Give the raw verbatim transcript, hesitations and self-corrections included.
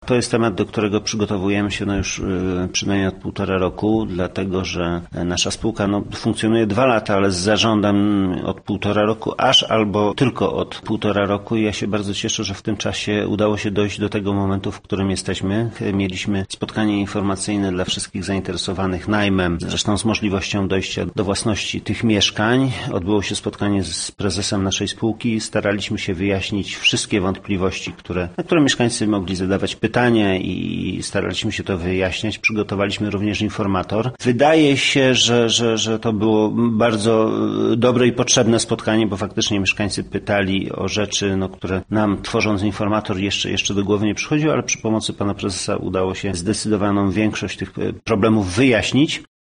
To jest temat, do którego przygotowujemy się no już yy, przynajmniej od półtora roku, dlatego że nasza spółka no, funkcjonuje dwa lata, ale z zarządem od półtora roku, aż albo tylko od półtora roku. I ja się bardzo cieszę, że w tym czasie udało się dojść do tego momentu, w którym jesteśmy. Mieliśmy spotkanie informacyjne dla wszystkich zainteresowanych najmem, zresztą z możliwością dojścia do własności tych mieszkań. Odbyło się spotkanie z prezesem naszej spółki. Staraliśmy się wyjaśnić wszystkie wątpliwości, które, na które mieszkańcy mogli zadawać pytania i staraliśmy się to wyjaśniać. Przygotowaliśmy również informator. Wydaje się, że, że, że to było bardzo dobre i potrzebne spotkanie, bo faktycznie mieszkańcy pytali o rzeczy, no, które nam, tworząc informator, jeszcze, jeszcze do głowy nie przychodziły, ale przy pomocy pana prezesa udało się zdecydowaną większość tych problemów wyjaśnić.